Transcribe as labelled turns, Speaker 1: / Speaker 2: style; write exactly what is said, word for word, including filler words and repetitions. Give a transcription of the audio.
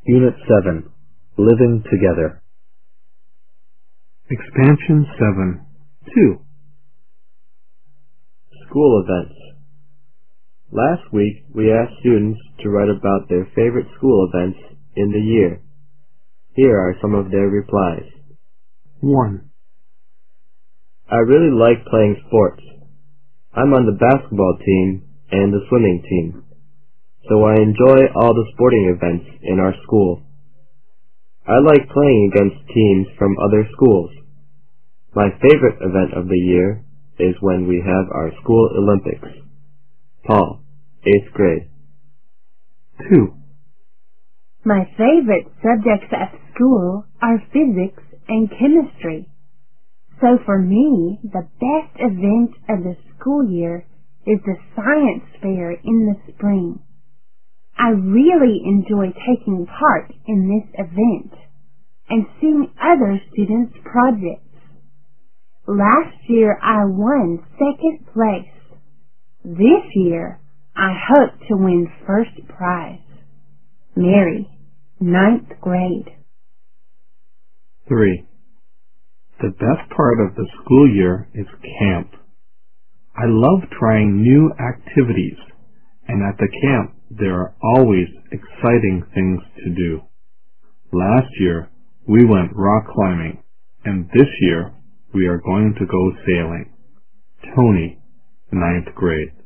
Speaker 1: Unit seven, Living Together.
Speaker 2: Expansion seven, two.
Speaker 3: School events. Last week, we asked students to write about their favorite school events in the year. Here are some of their replies.
Speaker 2: one.
Speaker 3: I really like playing sports. I'm on the basketball team and the swimming team, so I enjoy all the sporting events in our school. I like playing against teams from other schools. My favorite event of the year is when we have our school Olympics. Paul, eighth grade.
Speaker 2: two.
Speaker 4: My favorite subjects at school are physics and chemistry. So for me, the best event of the school year is the science fair in the spring. I really enjoy taking part in this event and seeing other students' projects. Last year I won second place. This year I hope to win first prize. Mary, ninth grade.
Speaker 2: three. The best part of the school year is camp. I love trying new activities, and at the camp there are always exciting things to do. Last year we went rock climbing, and this year we are going to go sailing. Tony, ninth grade.